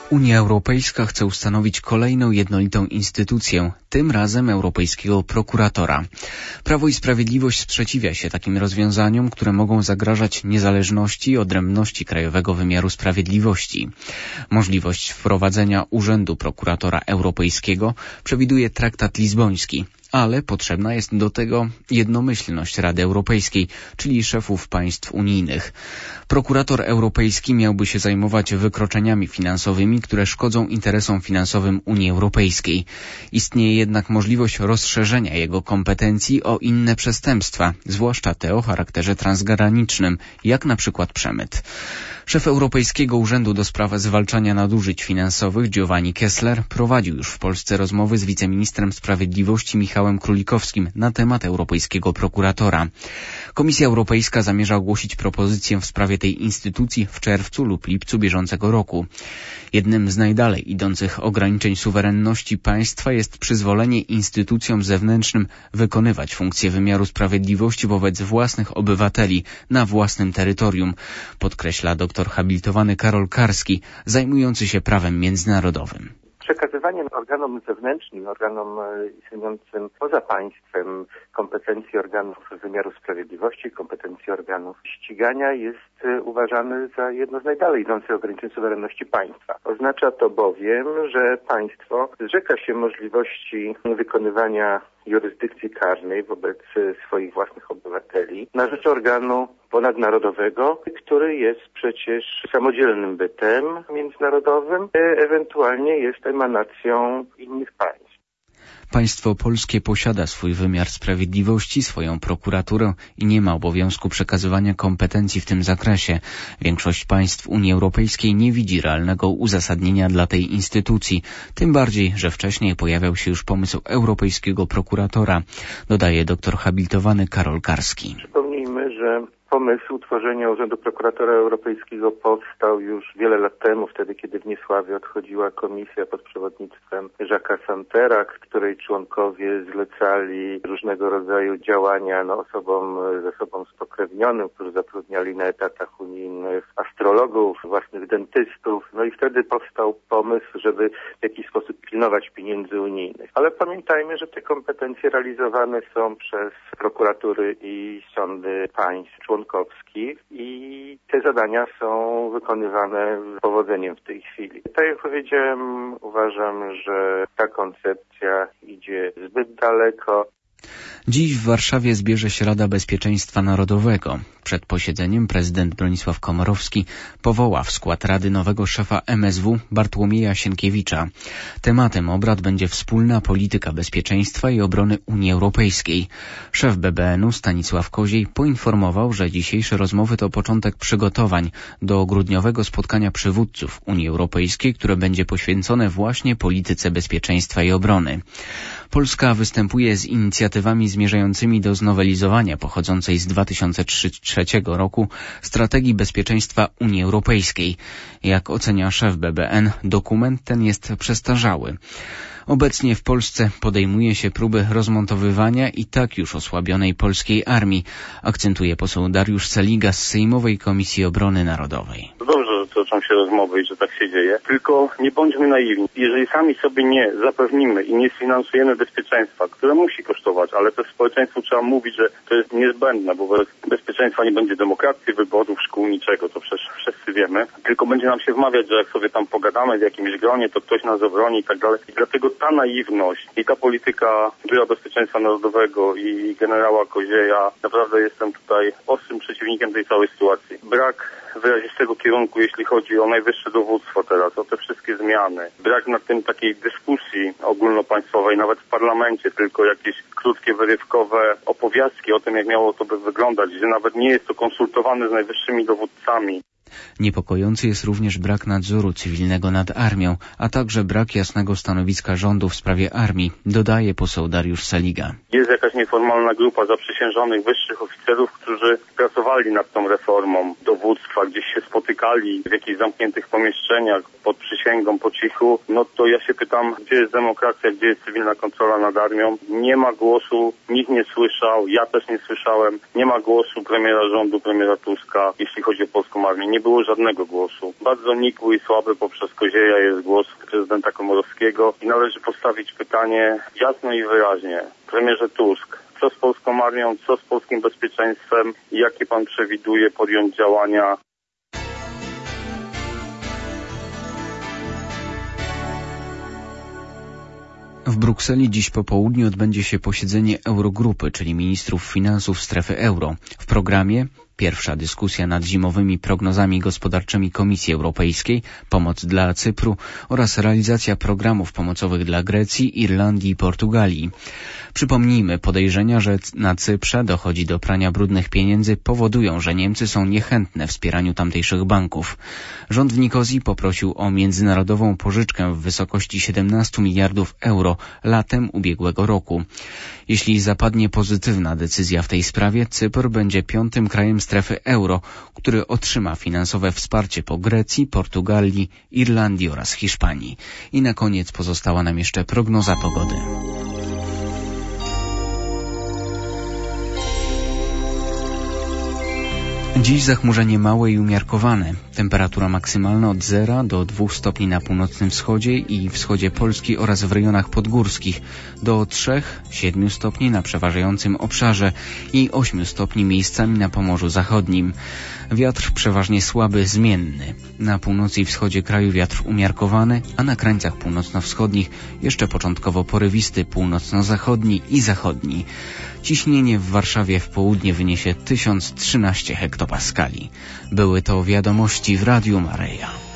Unia Europejska chce ustanowić kolejną jednolitą instytucję, tym razem europejskiego prokuratora. Prawo i Sprawiedliwość sprzeciwia się takim rozwiązaniom, które mogą zagrażać niezależności i odrębności krajowego wymiaru sprawiedliwości. Możliwość wprowadzenia urzędu prokuratora europejskiego przewiduje traktat lizboński, ale potrzebna jest do tego jednomyślność Rady Europejskiej, czyli szefów państw unijnych. Prokurator europejski miałby się zajmować wykroczeniami finansowymi, które szkodzą interesom finansowym Unii Europejskiej. Istnieje jednak możliwość rozszerzenia jego kompetencji o inne przestępstwa, zwłaszcza te o charakterze transgranicznym, jak na przykład przemyt. Szef Europejskiego Urzędu do Spraw Zwalczania Nadużyć Finansowych Giovanni Kessler prowadził już w Polsce rozmowy z wiceministrem sprawiedliwości Michałem Królikowskim na temat europejskiego prokuratora. Komisja Europejska zamierza ogłosić propozycję w sprawie tej instytucji w czerwcu lub lipcu bieżącego roku. Jednym z najdalej idących ograniczeń suwerenności państwa jest przyzwolenie instytucjom zewnętrznym wykonywać funkcje wymiaru sprawiedliwości wobec własnych obywateli na własnym terytorium, podkreśla doktor habilitowany Karol Karski, zajmujący się prawem międzynarodowym. Przekazywanie organom zewnętrznym, organom istniejącym poza państwem kompetencji organów wymiaru sprawiedliwości, kompetencji organów ścigania jest uważane za jedno z najdalej idących ograniczeń suwerenności państwa. Oznacza to bowiem, że państwo zrzeka się możliwości wykonywania jurysdykcji karnej wobec swoich własnych obywateli na rzecz organu ponadnarodowego, który jest przecież samodzielnym bytem międzynarodowym, ewentualnie jest emanacją innych państw. Państwo polskie posiada swój wymiar sprawiedliwości, swoją prokuraturę i nie ma obowiązku przekazywania kompetencji w tym zakresie. Większość państw Unii Europejskiej nie widzi realnego uzasadnienia dla tej instytucji, tym bardziej, że wcześniej pojawiał się już pomysł europejskiego prokuratora, dodaje doktor habilitowany Karol Karski. Przypomnijmy, że pomysł tworzenia Urzędu Prokuratora Europejskiego powstał już wiele lat temu, wtedy kiedy w niesławie odchodziła komisja pod przewodnictwem Jacques'a Santera, której członkowie zlecali różnego rodzaju działania osobom ze sobą spokrewnionym, którzy zatrudniali na etatach unijnych astrologów, własnych dentystów. I wtedy powstał pomysł, żeby w jakiś sposób pilnować pieniędzy unijnych. Ale pamiętajmy, że te kompetencje realizowane są przez prokuratury i sądy państw członkowskich i te zadania są wykonywane z powodzeniem w tej chwili. Tak jak powiedziałem, uważam, że ta koncepcja idzie zbyt daleko. Dziś w Warszawie zbierze się Rada Bezpieczeństwa Narodowego. Przed posiedzeniem prezydent Bronisław Komorowski powoła w skład Rady nowego szefa MSW Bartłomieja Sienkiewicza. Tematem obrad będzie wspólna polityka bezpieczeństwa i obrony Unii Europejskiej. Szef BBN-u Stanisław Koziej poinformował, że dzisiejsze rozmowy to początek przygotowań do grudniowego spotkania przywódców Unii Europejskiej, które będzie poświęcone właśnie polityce bezpieczeństwa i obrony. Polska występuje z inicjatywami zmierzającymi do znowelizowania pochodzącej z 2003 roku strategii bezpieczeństwa Unii Europejskiej. Jak ocenia szef BBN, dokument ten jest przestarzały. Obecnie w Polsce podejmuje się próby rozmontowywania i tak już osłabionej polskiej armii, akcentuje poseł Dariusz Seliga z Sejmowej Komisji Obrony Narodowej. Dobrze, że toczą się rozmowy i że tak się dzieje, tylko nie bądźmy naiwni. Jeżeli sami sobie nie zapewnimy i nie sfinansujemy bezpieczeństwa, które musi kosztować, ale też społeczeństwu trzeba mówić, że to jest niezbędne, bo bez bezpieczeństwa nie będzie demokracji, wyborów, szkół, niczego, to przecież wszyscy wiemy. Tylko będzie nam się wmawiać, że jak sobie tam pogadamy w jakimś gronie, to ktoś nas obroni i tak dalej. I dlatego ta naiwność i ta polityka Biura Bezpieczeństwa Narodowego i generała Kozieja, naprawdę jestem tutaj ostrym przeciwnikiem tej całej sytuacji. Brak wyrazistego kierunku, jeśli chodzi o najwyższe dowództwo teraz, o te wszystkie zmiany. Brak na tym takiej dyskusji ogólnopaństwowej, nawet w parlamencie, tylko jakieś krótkie, wyrywkowe opowiastki o tym, jak miało to by wyglądać, gdzie nawet nie jest to konsultowane z najwyższymi dowódcami. Niepokojący jest również brak nadzoru cywilnego nad armią, a także brak jasnego stanowiska rządu w sprawie armii, dodaje poseł Dariusz Seliga. Jest jakaś nieformalna grupa zaprzysiężonych wyższych oficerów, którzy pracowali nad tą reformą dowództwa, gdzieś się spotykali w jakichś zamkniętych pomieszczeniach pod przysięgą, po cichu. To ja się pytam, gdzie jest demokracja, gdzie jest cywilna kontrola nad armią? Nie ma głosu, nikt nie słyszał, ja też nie słyszałem. Nie ma głosu premiera rządu, premiera Tuska, jeśli chodzi o polską armię. nie było żadnego głosu. Bardzo nikły i słaby poprzez Kozieja jest głos prezydenta Komorowskiego i należy postawić pytanie jasno i wyraźnie. Premierze Tusk, co z polską armią, co z polskim bezpieczeństwem i jakie pan przewiduje podjąć działania? W Brukseli dziś po południu odbędzie się posiedzenie Eurogrupy, czyli ministrów finansów strefy euro. W programie pierwsza dyskusja nad zimowymi prognozami gospodarczymi Komisji Europejskiej, pomoc dla Cypru oraz realizacja programów pomocowych dla Grecji, Irlandii i Portugalii. Przypomnijmy, podejrzenia, że na Cyprze dochodzi do prania brudnych pieniędzy, powodują, że Niemcy są niechętne w wspieraniu tamtejszych banków. Rząd w Nikozji poprosił o międzynarodową pożyczkę w wysokości 17 miliardów euro latem ubiegłego roku. Jeśli zapadnie pozytywna decyzja w tej sprawie, Cypr będzie 5. krajem strefy euro, który otrzyma finansowe wsparcie po Grecji, Portugalii, Irlandii oraz Hiszpanii. I na koniec pozostała nam jeszcze prognoza pogody. Dziś zachmurzenie małe i umiarkowane. Temperatura maksymalna od 0 do 2 stopni na północnym wschodzie i wschodzie Polski oraz w rejonach podgórskich, do 3-7 stopni na przeważającym obszarze i 8 stopni miejscami na Pomorzu Zachodnim. Wiatr przeważnie słaby, zmienny. Na północy i wschodzie kraju wiatr umiarkowany, a na krańcach północno-wschodnich jeszcze początkowo porywisty, północno-zachodni i zachodni. Ciśnienie w Warszawie w południe wyniesie 1013 hektopaskali. Były to wiadomości w Radiu Maryja.